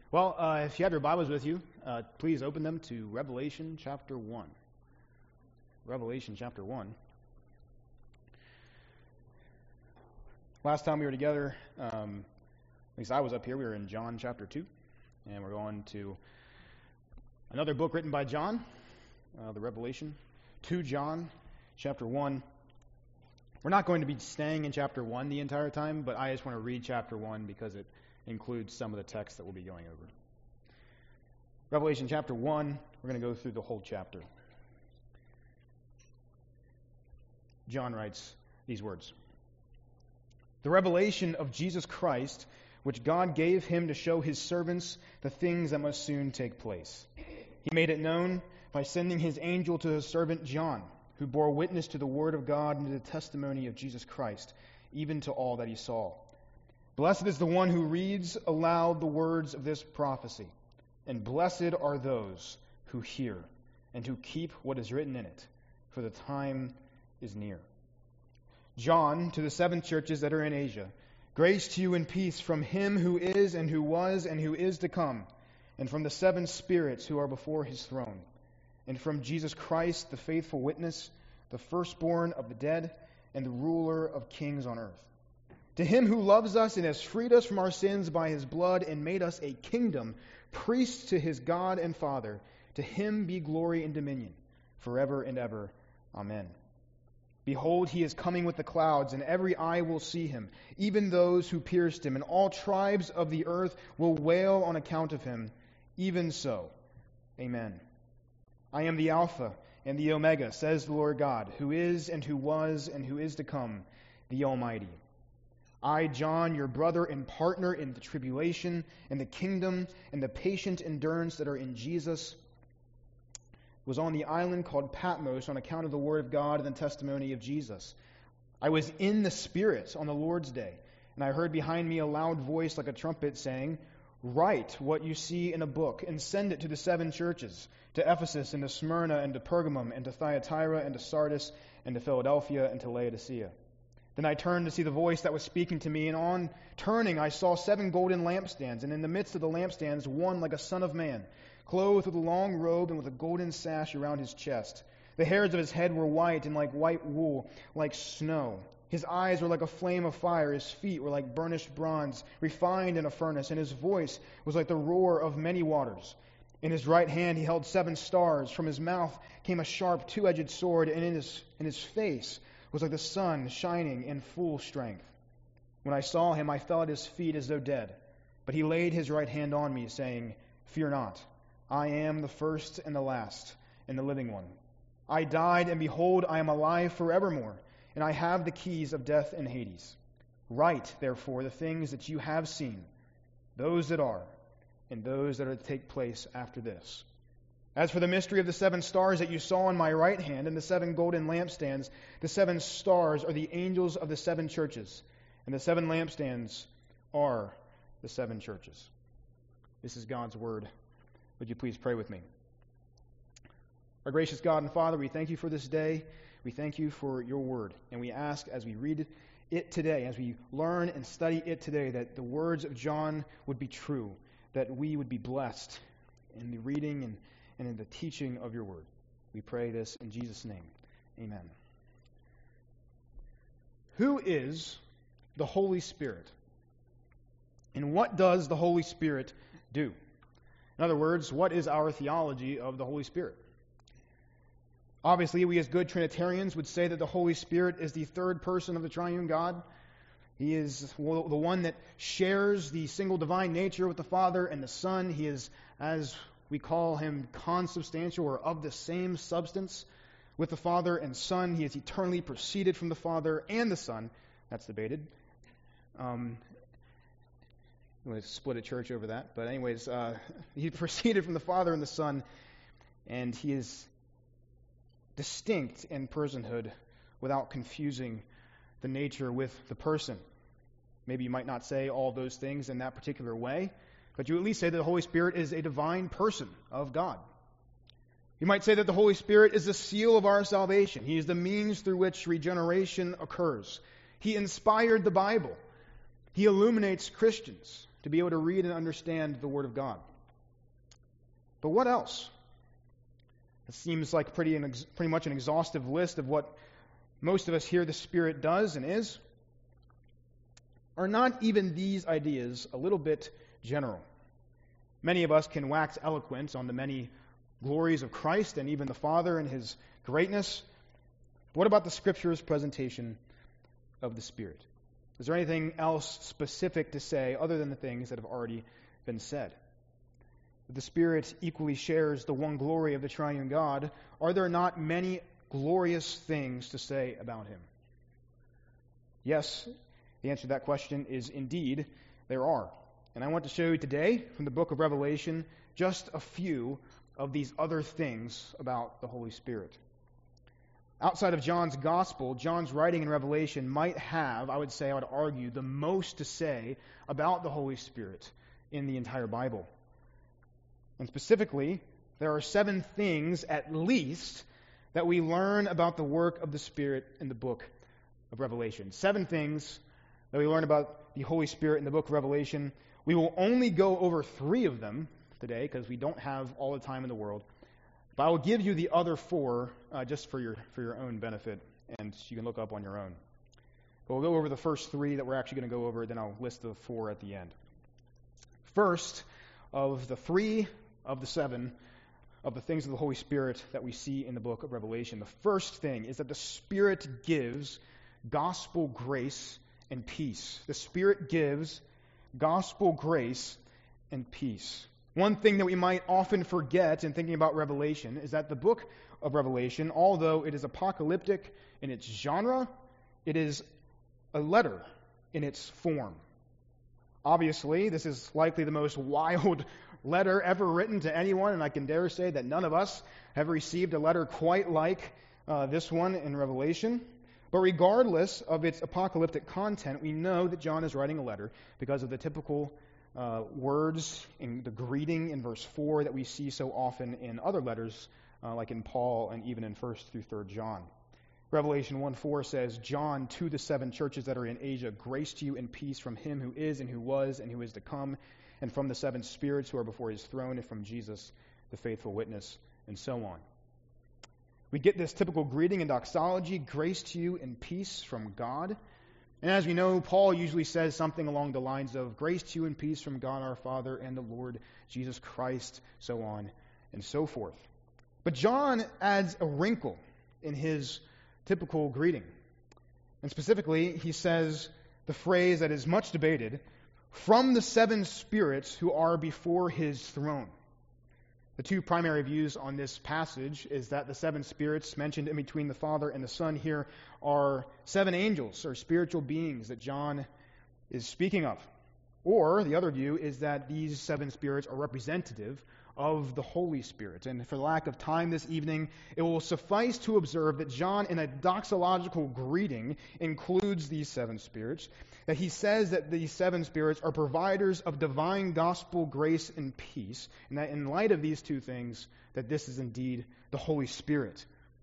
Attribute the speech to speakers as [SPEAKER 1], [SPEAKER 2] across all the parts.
[SPEAKER 1] Well, if you have your Bibles with you, please open them to Revelation chapter 1. Revelation chapter 1. Last time we were together, at least I was up here, we were in John chapter 2, and we're going to another book written by John, the Revelation, 2 John chapter 1. We're not going to be staying in chapter 1 the entire time, but I just want to read chapter 1 because it includes some of the text that we'll be going over. Revelation chapter 1, we're going to go through the whole chapter. John writes these words. The revelation of Jesus Christ, which God gave him to show his servants the things that must soon take place. He made it known by sending his angel to his servant John, who bore witness to the word of God and to the testimony of Jesus Christ, even to all that he saw. Blessed is the one who reads aloud the words of this prophecy, and blessed are those who hear and who keep what is written in it, for the time is near. John, to the 7 churches that are in Asia, grace to you and peace from him who is and who was and who is to come, and from the 7 spirits who are before his throne, and from Jesus Christ, the faithful witness, the firstborn of the dead, and the ruler of kings on earth. To him who loves us and has freed us from our sins by his blood and made us a kingdom, priests to his God and Father, to him be glory and dominion, forever and ever. Amen. Behold, he is coming with the clouds, and every eye will see him, even those who pierced him, and all tribes of the earth will wail on account of him. Even so. Amen. I am the Alpha and the Omega, says the Lord God, who is and who was and who is to come, the Almighty. I, John, your brother and partner in the tribulation and the kingdom and the patient endurance that are in Jesus, was on the island called Patmos on account of the word of God and the testimony of Jesus. I was in the Spirit on the Lord's day, and I heard behind me a loud voice like a trumpet saying, Write what you see in a book and send it to the 7 churches, to Ephesus and to Smyrna and to Pergamum and to Thyatira and to Sardis and to Philadelphia and to Laodicea. Then I turned to see the voice that was speaking to me, and on turning I saw 7 golden lampstands, and in the midst of the lampstands one like a son of man, clothed with a long robe and with a golden sash around his chest. The hairs of his head were white and like white wool, like snow. His eyes were like a flame of fire, his feet were like burnished bronze, refined in a furnace, and his voice was like the roar of many waters. In his right hand he held 7 stars. From his mouth came a sharp 2-edged sword, and in his face was like the sun shining in full strength. When I saw him, I fell at his feet as though dead. But he laid his right hand on me, saying, Fear not, I am the first and the last, and the living one. I died, and behold, I am alive forevermore, and I have the keys of death and Hades. Write, therefore, the things that you have seen, those that are, and those that are to take place after this. As for the mystery of the 7 stars that you saw in my right hand and the 7 golden lampstands, the 7 stars are the angels of the 7 churches, and the 7 lampstands are the 7 churches. This is God's word. Would you please pray with me? Our gracious God and Father, we thank you for this day. We thank you for your word, and we ask as we read it today, as we learn and study it today, that the words of John would be true, that we would be blessed in the reading and in the teaching of your word. We pray this in Jesus' name. Amen. Who is the Holy Spirit? And what does the Holy Spirit do? In other words, what is our theology of the Holy Spirit? Obviously, we as good Trinitarians would say that the Holy Spirit is the 3rd person of the triune God. He is the one that shares the single divine nature with the Father and the Son. He is, as we call him, consubstantial, or of the same substance with the Father and Son. He is eternally proceeded from the Father and the Son. That's debated. I'm going to split a church over that. But anyways, he proceeded from the Father and the Son, and he is distinct in personhood without confusing the nature with the person. Maybe you might not say all those things in that particular way, but you at least say that the Holy Spirit is a divine person of God. You might say that the Holy Spirit is the seal of our salvation. He is the means through which regeneration occurs. He inspired the Bible. He illuminates Christians to be able to read and understand the Word of God. But what else? It seems like pretty much an exhaustive list of what most of us hear the Spirit does and is. Are not even these ideas a little bit general? Many of us can wax eloquent on the many glories of Christ and even the Father and His greatness. What about the Scripture's presentation of the Spirit? Is there anything else specific to say other than the things that have already been said? If the Spirit equally shares the one glory of the triune God, are there not many glorious things to say about Him? Yes, the answer to that question is indeed, there are. And I want to show you today from the book of Revelation just a few of these other things about the Holy Spirit. Outside of John's gospel, John's writing in Revelation might have, I would argue, the most to say about the Holy Spirit in the entire Bible. And specifically, there are 7 things at least that we learn about the work of the Spirit in the book of Revelation. 7 things that we learn about the Holy Spirit in the book of Revelation. We will only go over 3 of them today because we don't have all the time in the world. But I will give you the other 4 just for your own benefit, and you can look up on your own. But we'll go over the first 3 that we're actually going to go over, then I'll list the 4 at the end. First, of the 3 of the 7 of the things of the Holy Spirit that we see in the book of Revelation, the first thing is that the Spirit gives gospel grace and peace. The Spirit gives gospel grace and peace. One thing that we might often forget in thinking about Revelation is that the book of Revelation, although it is apocalyptic in its genre, it is a letter in its form. Obviously, this is likely the most wild letter ever written to anyone, and I can dare say that none of us have received a letter quite like this one in Revelation. But regardless of its apocalyptic content, we know that John is writing a letter because of the typical words in the greeting in verse 4 that we see so often in other letters, like in Paul and even in 1st through 3rd John. Revelation 1:4 says, John, to the 7 churches that are in Asia, grace to you and peace from Him who is and who was and who is to come, and from the 7 spirits who are before His throne, and from Jesus, the faithful witness, and so on. We get this typical greeting and doxology, grace to you and peace from God. And as we know, Paul usually says something along the lines of grace to you and peace from God our Father and the Lord Jesus Christ, so on and so forth. But John adds a wrinkle in his typical greeting. And specifically, he says the phrase that is much debated, from the 7 spirits who are before His throne. The 2 primary views on this passage is that the 7 spirits mentioned in between the Father and the Son here are 7 angels or spiritual beings that John is speaking of. Or the other view is that these 7 spirits are representative of the Holy Spirit. And for lack of time this evening, it will suffice to observe that John, in a doxological greeting, includes these 7 spirits, that he says that these 7 spirits are providers of divine gospel grace and peace, and that in light of these 2 things, that this is indeed the Holy Spirit.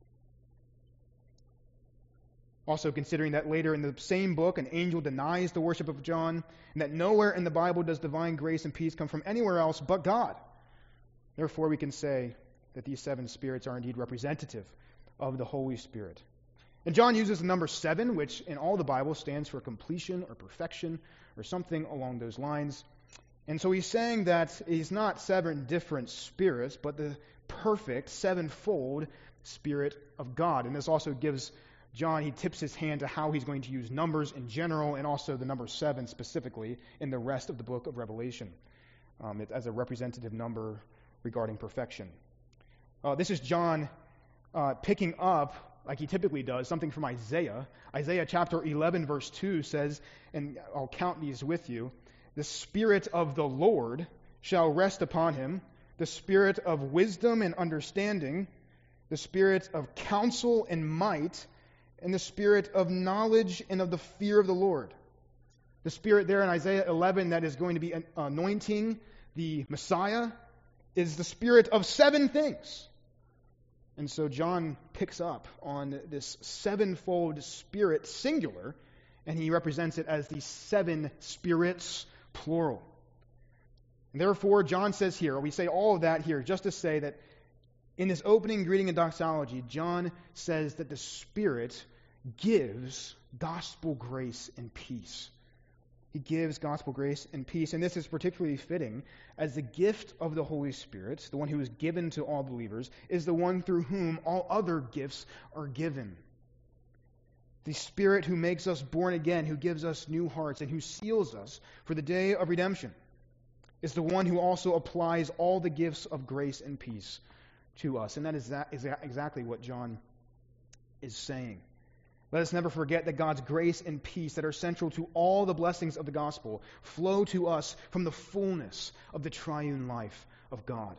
[SPEAKER 1] Also considering that later in the same book, an angel denies the worship of John, and that nowhere in the Bible does divine grace and peace come from anywhere else but God. Therefore, we can say that these 7 spirits are indeed representative of the Holy Spirit. And John uses the number 7, which in all the Bible stands for completion or perfection or something along those lines. And so he's saying that he's not 7 different spirits, but the perfect 7-fold Spirit of God. And this also gives John, he tips his hand to how he's going to use numbers in general and also the number 7 specifically in the rest of the book of Revelation as a representative number regarding perfection. This is John picking up, like he typically does, something from Isaiah. Isaiah chapter 11 verse 2 says, and I'll count these with you, the Spirit of the Lord shall rest upon him, the Spirit of wisdom and understanding, the Spirit of counsel and might, and the Spirit of knowledge and of the fear of the Lord. The Spirit there in Isaiah 11 that is going to be anointing the Messiah is the Spirit of 7 things. And so John picks up on this 7-fold Spirit singular, and he represents it as the 7 spirits plural. And therefore, John says here, or we say all of that here, just to say that in this opening greeting and doxology, John says that the Spirit gives gospel grace and peace. He gives gospel grace and peace, and this is particularly fitting as the gift of the Holy Spirit, the one who is given to all believers, is the one through whom all other gifts are given. The Spirit who makes us born again, who gives us new hearts, and who seals us for the day of redemption, is the one who also applies all the gifts of grace and peace to us. And that is exactly what John is saying. Let us never forget that God's grace and peace that are central to all the blessings of the gospel flow to us from the fullness of the triune life of God.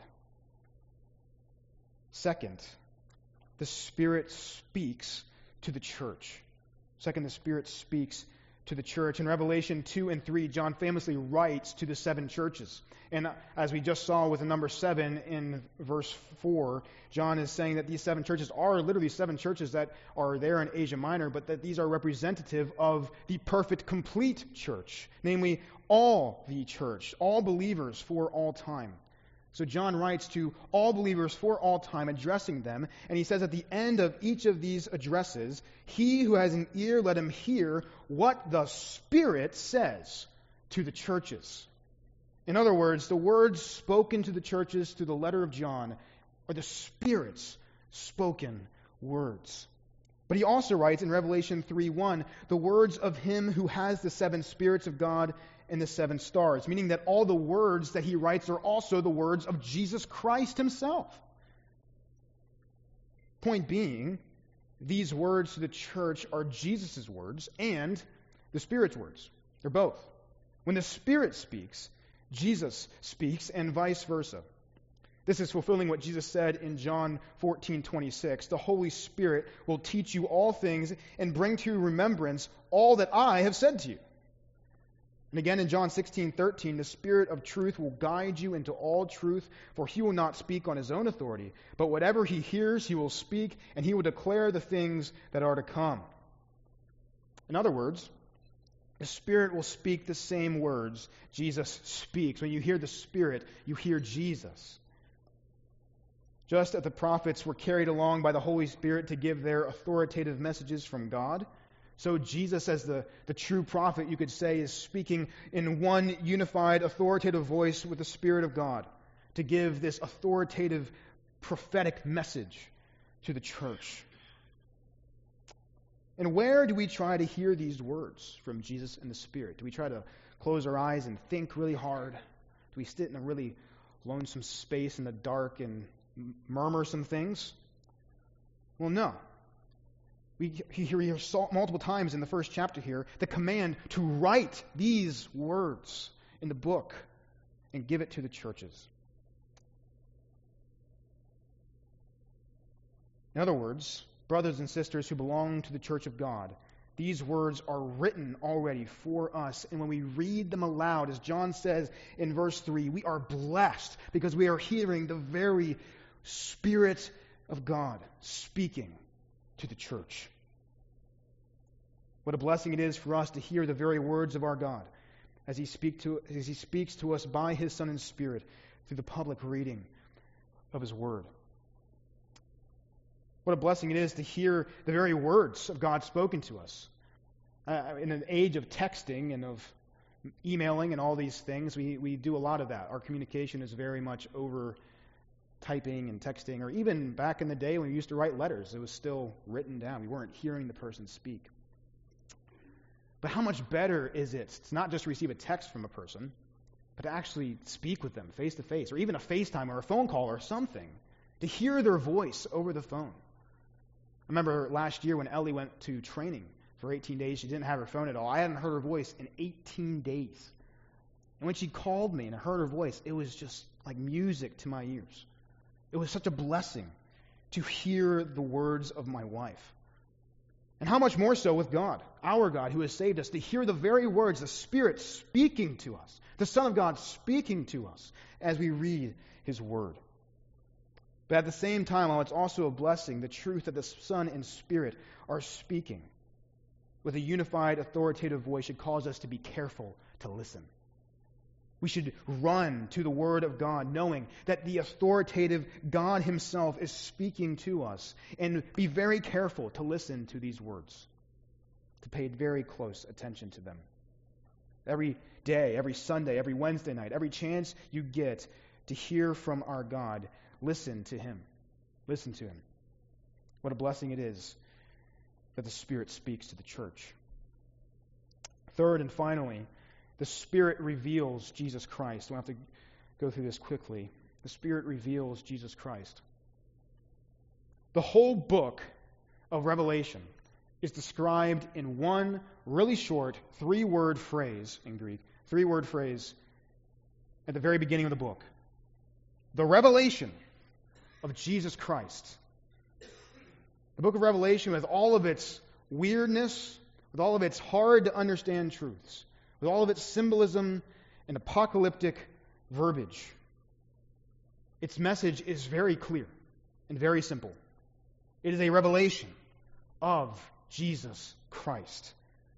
[SPEAKER 1] Second, the Spirit speaks to the church. Second, the Spirit speaks to the church. In Revelation 2 and 3, John famously writes to the 7 churches. And as we just saw with the number 7 in verse 4, John is saying that these 7 churches are literally 7 churches that are there in Asia Minor, but that these are representative of the perfect, complete church, namely all the church, all believers for all time. So John writes to all believers for all time, addressing them, and he says at the end of each of these addresses, "He who has an ear, let him hear what the Spirit says to the churches." In other words, the words spoken to the churches through the letter of John are the Spirit's spoken words. But he also writes in Revelation 3:1, the words of him who has the 7 spirits of God and the 7 stars, meaning that all the words that he writes are also the words of Jesus Christ himself. Point being, these words to the church are Jesus' words and the Spirit's words. They're both. When the Spirit speaks, Jesus speaks, and vice versa. This is fulfilling what Jesus said in John 14:26. The Holy Spirit will teach you all things and bring to your remembrance all that I have said to you. And again in John 16:13, the Spirit of truth will guide you into all truth, for he will not speak on his own authority, but whatever he hears he will speak, and he will declare the things that are to come. In other words, the Spirit will speak the same words Jesus speaks. When you hear the Spirit, you hear Jesus. Just as the prophets were carried along by the Holy Spirit to give their authoritative messages from God, so Jesus, as the true prophet, you could say, is speaking in one unified, authoritative voice with the Spirit of God to give this authoritative, prophetic message to the church. And where do we try to hear these words from Jesus and the Spirit? Do we try to close our eyes and think really hard? Do we sit in a really lonesome space in the dark and murmur some things? Well, no. We hear multiple times in the first chapter here the command to write these words in the book and give it to the churches. In other words, brothers and sisters who belong to the church of God, these words are written already for us. And when we read them aloud, as John says in verse 3, we are blessed because we are hearing the very Spirit of God speaking to the church. What a blessing it is for us to hear the very words of our God as He speaks to us by His Son and Spirit through the public reading of His Word. What a blessing it is to hear the very words of God spoken to us. In an age of texting and of emailing and all these things, we do a lot of that. Our communication is very much over typing and texting, or even back in the day when we used to write letters, it was still written down. We weren't hearing the person speak. But how much better is it to not just receive a text from a person, but to actually speak with them face to face, or even a FaceTime or a phone call or something, to hear their voice over the phone. I remember last year when Ellie went to training for 18 days, she didn't have her phone at all. I hadn't heard her voice in 18 days. And when she called me and I heard her voice, it was just like music to my ears. It was such a blessing to hear the words of my wife. And how much more so with God, our God who has saved us, to hear the very words, the Spirit speaking to us, the Son of God speaking to us as we read His Word. But at the same time, while it's also a blessing, the truth that the Son and Spirit are speaking with a unified, authoritative voice should cause us to be careful to listen. We should run to the Word of God, knowing that the authoritative God Himself is speaking to us, and be very careful to listen to these words, to pay very close attention to them. Every day, every Sunday, every Wednesday night, every chance you get to hear from our God, listen to Him. Listen to Him. What a blessing it is that the Spirit speaks to the church. Third and finally, the Spirit reveals Jesus Christ. We'll have to go through this quickly. The Spirit reveals Jesus Christ. The whole book of Revelation is described in one really short 3-word phrase in Greek. 3-word phrase at the very beginning of the book. The revelation of Jesus Christ. The book of Revelation, with all of its weirdness, with all of its hard to understand truths, with all of its symbolism and apocalyptic verbiage, its message is very clear and very simple. It is a revelation of Jesus Christ.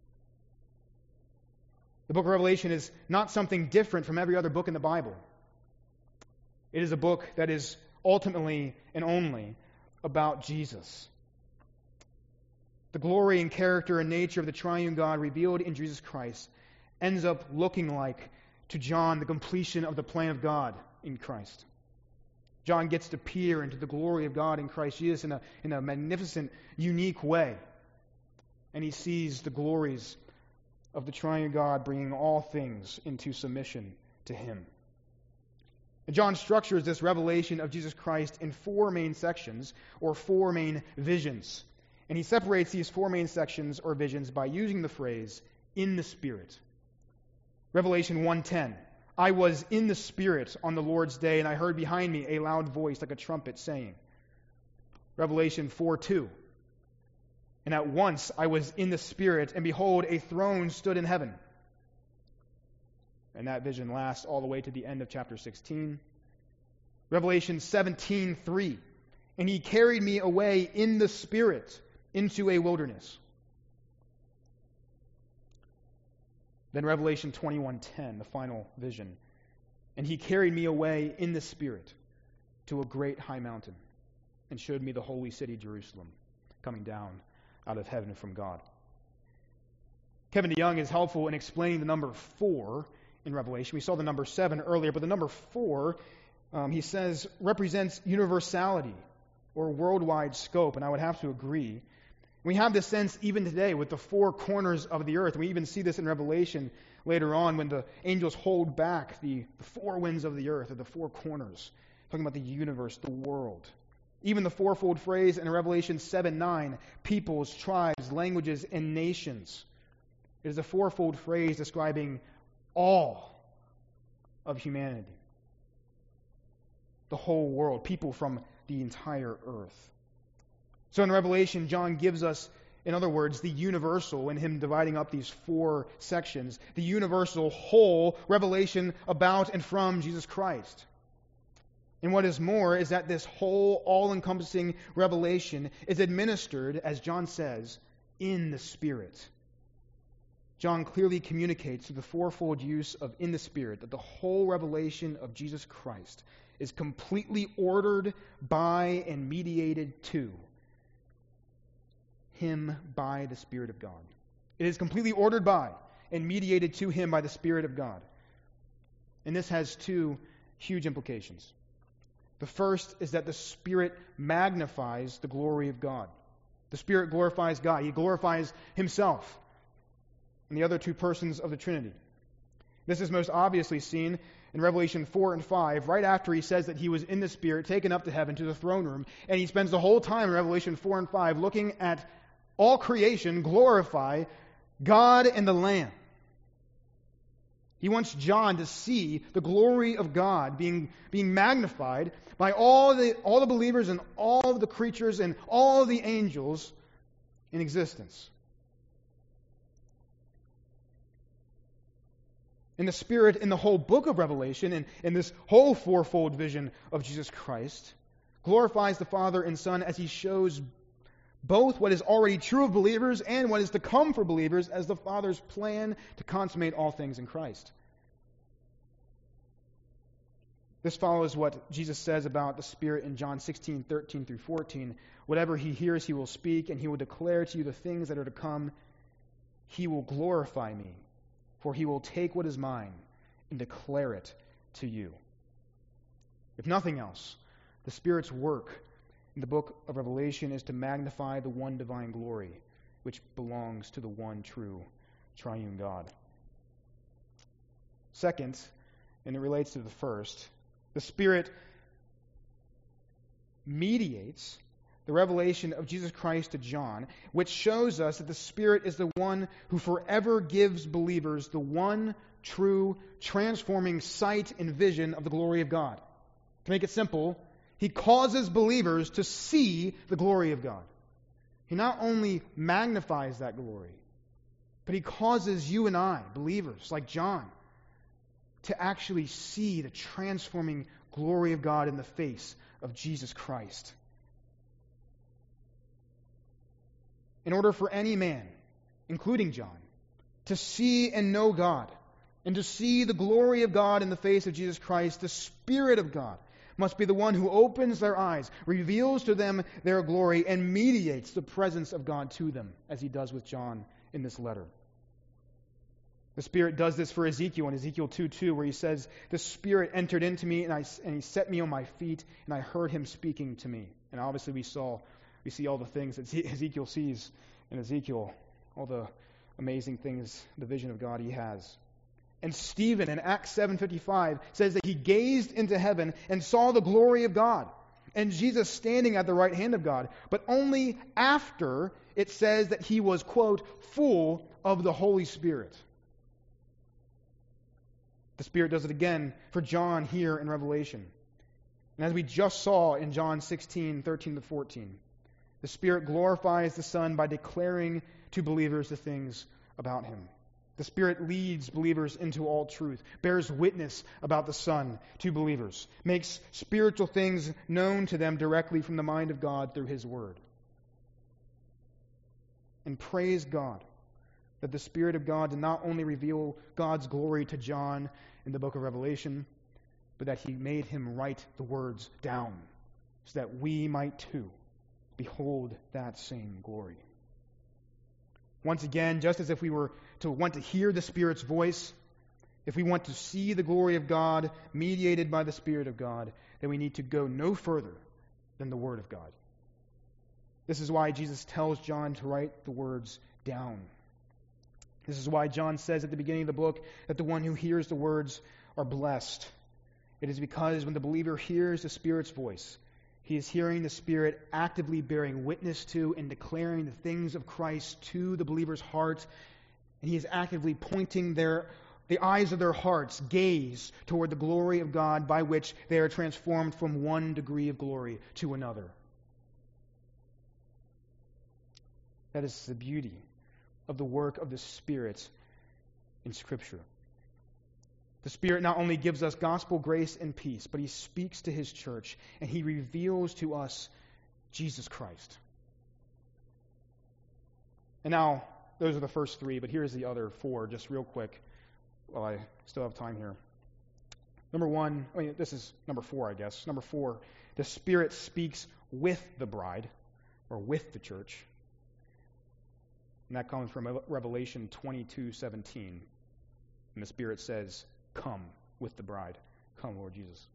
[SPEAKER 1] The book of Revelation is not something different from every other book in the Bible. It is a book that is ultimately and only about Jesus. The glory and character and nature of the triune God revealed in Jesus Christ ends up looking like, to John, the completion of the plan of God in Christ. John gets to peer into the glory of God in Christ Jesus in a magnificent, unique way. And he sees the glories of the triune God bringing all things into submission to Him. And John structures this revelation of Jesus Christ in 4 main sections, or 4 main visions. And he separates these 4 main sections or visions by using the phrase, in the Spirit. Revelation 1:10, I was in the Spirit on the Lord's day, and I heard behind me a loud voice like a trumpet saying. Revelation 4:2, and at once I was in the Spirit, and behold, a throne stood in heaven. And that vision lasts all the way to the end of chapter 16. Revelation 17:3, and he carried me away in the Spirit into a wilderness. Then Revelation 21:10, the final vision. And he carried me away in the Spirit to a great high mountain and showed me the holy city Jerusalem coming down out of heaven from God. Kevin DeYoung is helpful in explaining the number 4 in Revelation. We saw the number 7 earlier, but the number 4, he says, represents universality or worldwide scope, and I would have to agree. We have this sense even today with the 4 corners of the earth. We even see this in Revelation later on when the angels hold back the 4 winds of the earth, or the 4 corners, talking about the universe, the world. Even the fourfold phrase in Revelation 7:9, peoples, tribes, languages, and nations. It is a fourfold phrase describing all of humanity. The whole world, people from the entire earth. So in Revelation, John gives us, in other words, the universal, in him dividing up these 4 sections, the universal whole revelation about and from Jesus Christ. And what is more is that this whole, all-encompassing revelation is administered, as John says, in the Spirit. John clearly communicates through the fourfold use of in the Spirit that the whole revelation of Jesus Christ is completely ordered by and mediated to Him by the Spirit of God. It is completely ordered by and mediated to Him by the Spirit of God. And this has 2 huge implications. The first is that the Spirit magnifies the glory of God. The Spirit glorifies God. He glorifies Himself and the other 2 persons of the Trinity. This is most obviously seen in Revelation 4 and 5, right after he says that he was in the Spirit, taken up to heaven, to the throne room, and he spends the whole time in Revelation 4 and 5 looking at all creation glorify God and the Lamb. He wants John to see the glory of God being magnified by all the believers and all of the creatures and all of the angels in existence. And the Spirit in the whole book of Revelation and in this whole fourfold vision of Jesus Christ glorifies the Father and Son as He shows both what is already true of believers and what is to come for believers as the Father's plan to consummate all things in Christ. This follows what Jesus says about the Spirit in John 16:13 through 14. Whatever he hears, he will speak, and he will declare to you the things that are to come. He will glorify me, for he will take what is mine and declare it to you. If nothing else, the Spirit's work in the book of Revelation is to magnify the one divine glory, which belongs to the one true triune God. Second, and it relates to the first, the Spirit mediates the revelation of Jesus Christ to John, which shows us that the Spirit is the one who forever gives believers the one true, transforming sight and vision of the glory of God. To make it simple, he causes believers to see the glory of God. He not only magnifies that glory, but he causes you and I, believers like John, to actually see the transforming glory of God in the face of Jesus Christ. In order for any man, including John, to see and know God, and to see the glory of God in the face of Jesus Christ, the Spirit of God must be the one who opens their eyes, reveals to them their glory, and mediates the presence of God to them, as he does with John in this letter. The Spirit does this for Ezekiel in Ezekiel 2:2, where he says, "The Spirit entered into me, and he set me on my feet, and I heard him speaking to me." And obviously we see all the things that Ezekiel sees in Ezekiel, all the amazing things, the vision of God he has. And Stephen in Acts 7:55 says that he gazed into heaven and saw the glory of God, and Jesus standing at the right hand of God, but only after it says that he was, quote, full of the Holy Spirit. The Spirit does it again for John here in Revelation. And as we just saw in John 16:13-14, the Spirit glorifies the Son by declaring to believers the things about him. The Spirit leads believers into all truth, bears witness about the Son to believers, makes spiritual things known to them directly from the mind of God through his Word. And praise God that the Spirit of God did not only reveal God's glory to John in the book of Revelation, but that he made him write the words down so that we might too behold that same glory. Once again, just as if we were to want to hear the Spirit's voice, if we want to see the glory of God mediated by the Spirit of God, then we need to go no further than the Word of God. This is why Jesus tells John to write the words down. This is why John says at the beginning of the book that the one who hears the words are blessed. It is because when the believer hears the Spirit's voice, he is hearing the Spirit actively bearing witness to and declaring the things of Christ to the believer's heart, and he is actively pointing the eyes of their hearts, gaze toward the glory of God by which they are transformed from one degree of glory to another. That is the beauty of the work of the Spirit in Scripture. The Spirit not only gives us gospel grace and peace, but he speaks to his church and he reveals to us Jesus Christ. And now, those are the first three, but here's the other four, just real quick, while I still have time here. This is number four, I guess. Number four, the Spirit speaks with the bride, or with the church. And that comes from Revelation 22:17. And the Spirit says, "Come with the bride. Come, Lord Jesus."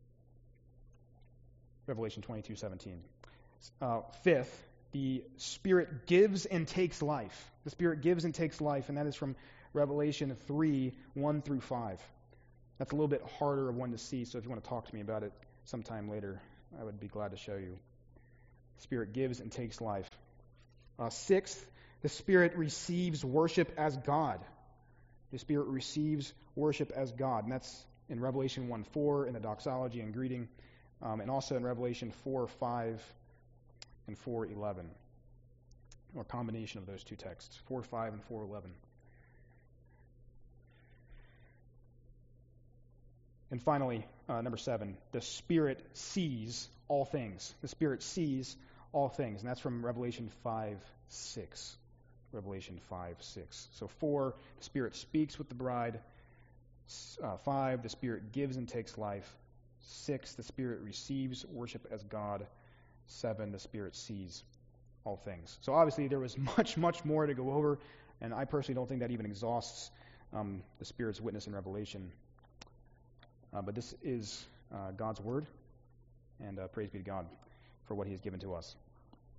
[SPEAKER 1] Revelation 22:17. Fifth, the Spirit gives and takes life. The Spirit gives and takes life, and that is from Revelation 3:1-5. That's a little bit harder of one to see, so if you want to talk to me about it sometime later, I would be glad to show you. The Spirit gives and takes life. Sixth, the Spirit receives worship as God. The Spirit receives worship as God, and that's in Revelation 1:4 in the doxology and greeting, and also in Revelation 4:5 and 4:11, or a combination of those two texts, 4:5 and 4:11. And finally, number 7, the Spirit sees all things. The Spirit sees all things, and that's from Revelation 5:6. Revelation 5:6. So 4, the Spirit speaks with the bride. 5, the Spirit gives and takes life. 6, the Spirit receives worship as God. 7, the Spirit sees all things. So obviously there was much, much more to go over, and I personally don't think that even exhausts the Spirit's witness in Revelation. But this is God's Word, and praise be to God for what He has given to us.